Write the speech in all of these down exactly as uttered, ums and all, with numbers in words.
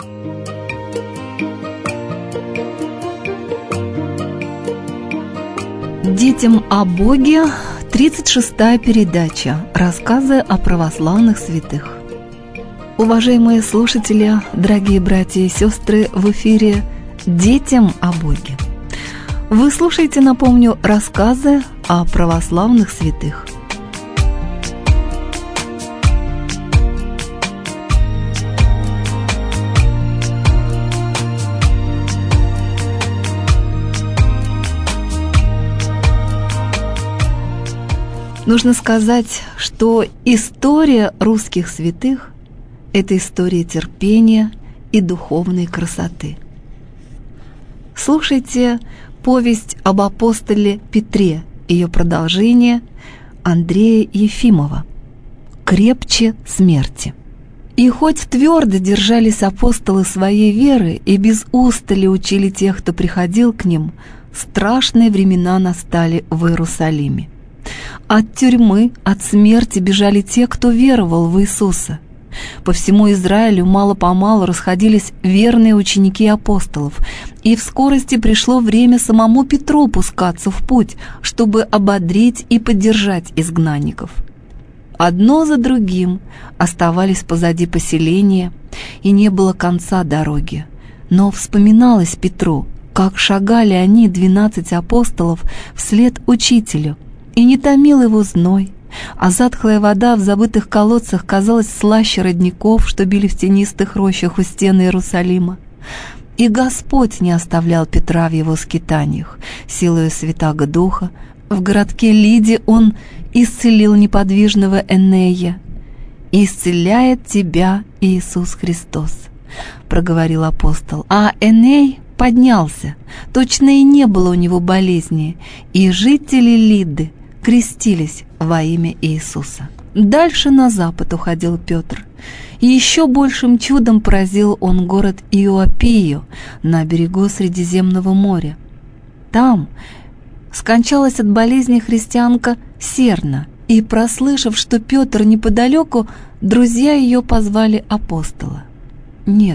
Детям о Боге, тридцать шестая передача. Рассказы о православных святых. Уважаемые слушатели, дорогие братья и сестры, в эфире «Детям о Боге». Вы слушаете, напомню, рассказы о православных святых. Нужно сказать, что история русских святых – это история терпения и духовной красоты. Слушайте повесть об апостоле Петре, ее продолжение Андрея Ефимова «Крепче смерти». И хоть твердо держались апостолы своей веры и без устали учили тех, кто приходил к ним, страшные времена настали в Иерусалиме. От тюрьмы, от смерти бежали те, кто веровал в Иисуса. По всему Израилю мало-помалу расходились верные ученики апостолов, и в скорости пришло время самому Петру пускаться в путь, чтобы ободрить и поддержать изгнанников. Одно за другим оставались позади поселения, и не было конца дороги. Но вспоминалось Петру, как шагали они, двенадцать апостолов, вслед учителю, и не томил его зной, а затхлая вода в забытых колодцах казалась слаще родников, что били в тенистых рощах у стен Иерусалима. И Господь не оставлял Петра в его скитаниях. Силою Святаго Духа в городке Лиде он исцелил неподвижного Энея. «Исцеляет тебя Иисус Христос», — проговорил апостол. А Эней поднялся, точно и не было у него болезни, и жители Лиды крестились во имя Иисуса. Дальше на запад уходил Петр, и еще большим чудом поразил он город Иоаппию на берегу Средиземного моря. Там скончалась от болезни христианка Серна, и, прослышав, что Петр неподалеку, друзья ее позвали апостола. Нет,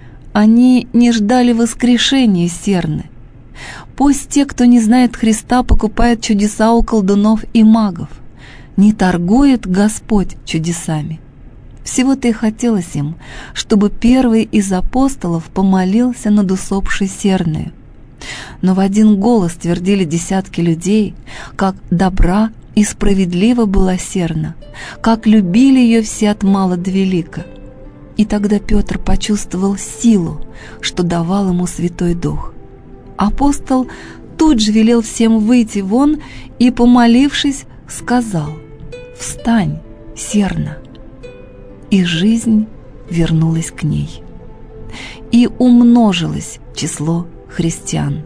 они не ждали воскрешения Серны. Пусть те, кто не знает Христа, покупают чудеса у колдунов и магов. Не торгует Господь чудесами. Всего-то и хотелось им, чтобы первый из апостолов помолился над усопшей Серною. Но в один голос твердили десятки людей, как добра и справедлива была Серна, как любили ее все от мала до велика. И тогда Петр почувствовал силу, что давал ему Святой Дух. Апостол тут же велел всем выйти вон и, помолившись, сказал: «Встань, Серна!» И жизнь вернулась к ней. И умножилось число христиан.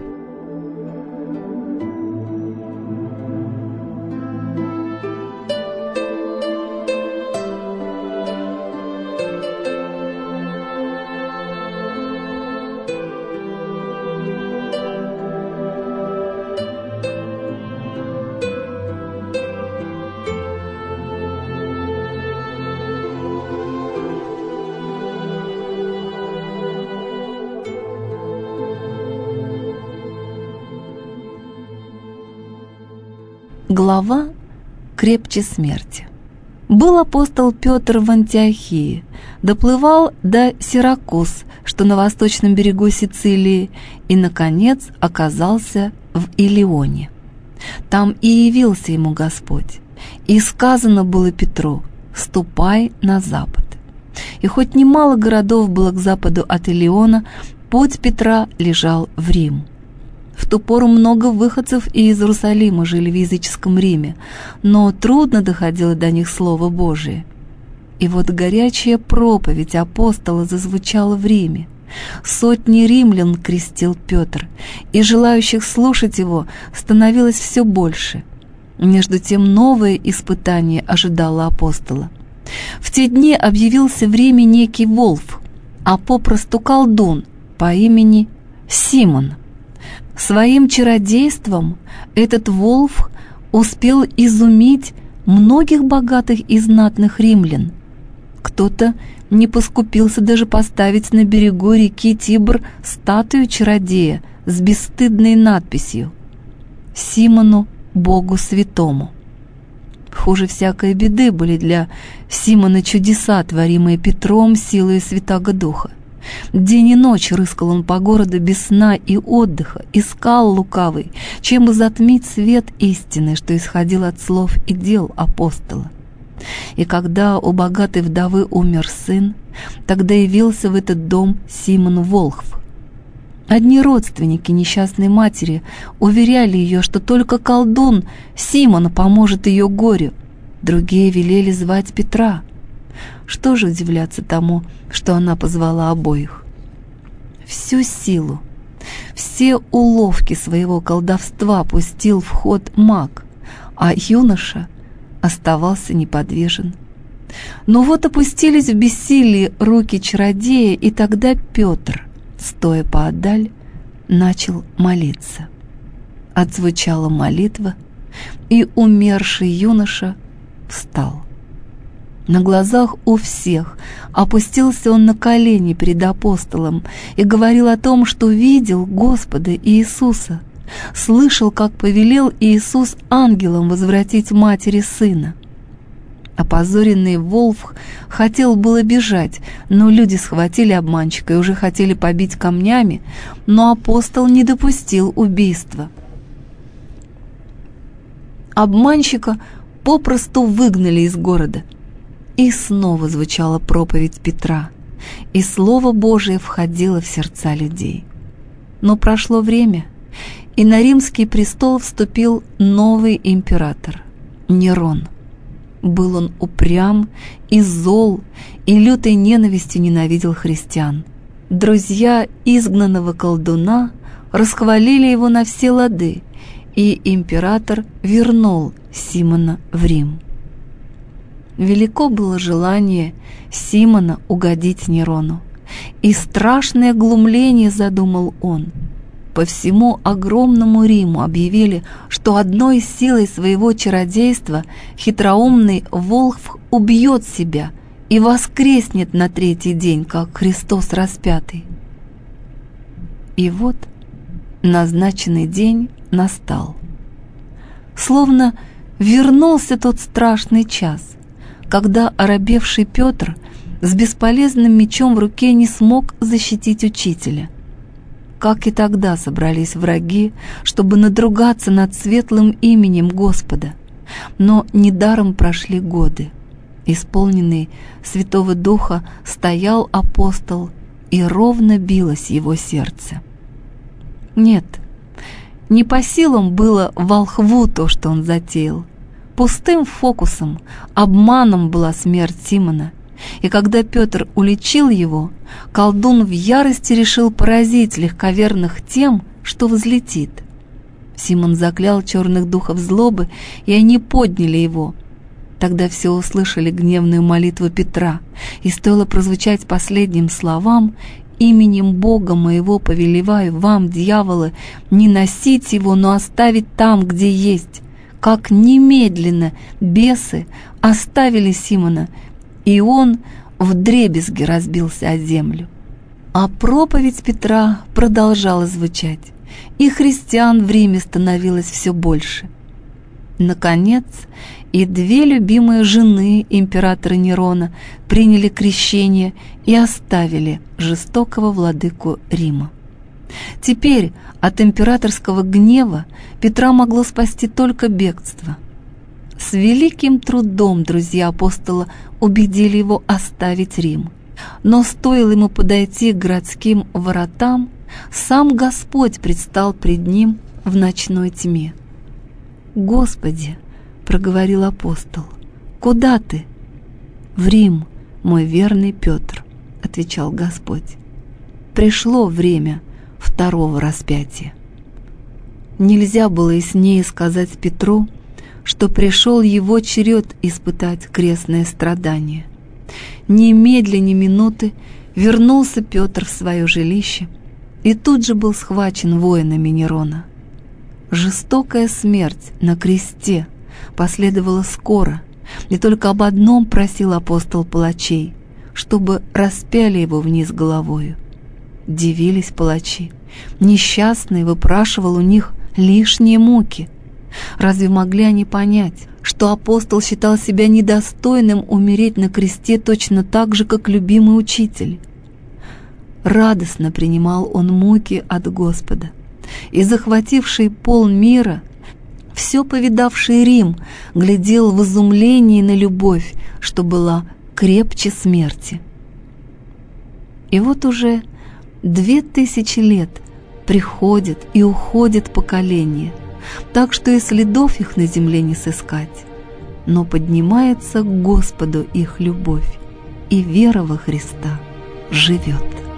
Глава «Крепче смерти». Был апостол Петр в Антиохии, доплывал до Сиракуз, что на восточном берегу Сицилии, и, наконец, оказался в Илионе. Там и явился ему Господь, и сказано было Петру: «Ступай на запад». И хоть немало городов было к западу от Илиона, путь Петра лежал в Рим. В ту пору много выходцев и из Иерусалима жили в языческом Риме, но трудно доходило до них Слово Божие. И вот горячая проповедь апостола зазвучала в Риме. Сотни римлян крестил Петр, и желающих слушать его становилось все больше. Между тем новое испытание ожидало апостола. В те дни объявился в Риме некий Волф, а попросту колдун по имени Симон. Своим чародейством этот Волф успел изумить многих богатых и знатных римлян. Кто-то не поскупился даже поставить на берегу реки Тибр статую чародея с бесстыдной надписью «Симону, Богу святому». Хуже всякой беды были для Симона чудеса, творимые Петром силой Святаго Духа. День и ночь рыскал он по городу без сна и отдыха, искал лукавый, чем бы затмить свет истины, что исходил от слов и дел апостола. И когда у богатой вдовы умер сын, тогда явился в этот дом Симон Волхв. Одни родственники несчастной матери уверяли ее, что только колдун Симон поможет ее горю, другие велели звать Петра. Что же удивляться тому, что она позвала обоих? Всю силу, все уловки своего колдовства пустил в ход маг, а юноша оставался неподвижен. Но вот опустились в бессилии руки чародея, и тогда Петр, стоя поодаль, начал молиться. Отзвучала молитва, и умерший юноша встал. На глазах у всех опустился он на колени перед апостолом и говорил о том, что видел Господа Иисуса, слышал, как повелел Иисус ангелам возвратить матери сына. Опозоренный Волхв хотел было бежать, но люди схватили обманщика и уже хотели побить камнями, но апостол не допустил убийства. Обманщика попросту выгнали из города. И снова звучала проповедь Петра, и Слово Божие входило в сердца людей. Но прошло время, и на римский престол вступил новый император – Нерон. Был он упрям и зол, и лютой ненавистью ненавидел христиан. Друзья изгнанного колдуна расхвалили его на все лады, и император вернул Симона в Рим. Велико было желание Симона угодить Нерону, и страшное глумление задумал он. По всему огромному Риму объявили, что одной силой своего чародейства хитроумный Волхв убьет себя и воскреснет на третий день, как Христос распятый. И вот назначенный день настал. Словно вернулся тот страшный час, когда оробевший Петр с бесполезным мечом в руке не смог защитить учителя. Как и тогда собрались враги, чтобы надругаться над светлым именем Господа. Но недаром прошли годы. Исполненный Святого Духа стоял апостол, и ровно билось его сердце. Нет, не по силам было волхву то, что он затеял. Пустым фокусом, обманом была смерть Симона, и когда Петр уличил его, колдун в ярости решил поразить легковерных тем, что взлетит. Симон заклял черных духов злобы, и они подняли его. Тогда все услышали гневную молитву Петра, и стоило прозвучать последним словам: «Именем Бога моего повелеваю вам, дьяволы, не носить его, но оставить там, где есть», как немедленно бесы оставили Симона, и он вдребезги разбился о землю. А проповедь Петра продолжала звучать, и христиан в Риме становилось все больше. Наконец, и две любимые жены императора Нерона приняли крещение и оставили жестокого владыку Рима. Теперь от императорского гнева Петра могло спасти только бегство. С великим трудом друзья апостола убедили его оставить Рим. Но стоило ему подойти к городским воротам, сам Господь предстал пред ним в ночной тьме. «Господи!» — проговорил апостол. «Куда ты?» «В Рим, мой верный Петр», — отвечал Господь. «Пришло время второго распятия». Нельзя было яснее сказать Петру, что пришел его черед испытать крестное страдание. Немедля ни минуты вернулся Петр в свое жилище и тут же был схвачен воинами Нерона. Жестокая смерть на кресте последовала скоро, и только об одном просил апостол палачей: чтобы распяли его вниз головою. Дивились палачи. Несчастный выпрашивал у них лишние муки. Разве могли они понять, что апостол считал себя недостойным умереть на кресте точно так же, как любимый учитель? Радостно принимал он муки от Господа, и захвативший полмира, все повидавший Рим, глядел в изумлении на любовь, что была крепче смерти. И вот уже две тысячи лет приходит и уходит поколение, так что и следов их на земле не сыскать, но поднимается к Господу их любовь, и вера во Христа живет.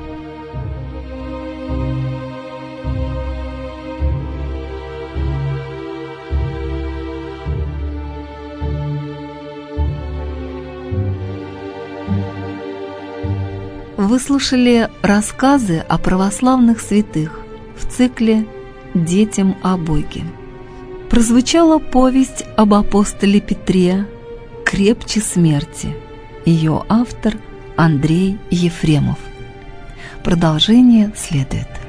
Вы слушали рассказы о православных святых в цикле «Детям о Боге». Прозвучала повесть об апостоле Петре «Крепче смерти». Ее автор Андрей Ефремов. Продолжение следует.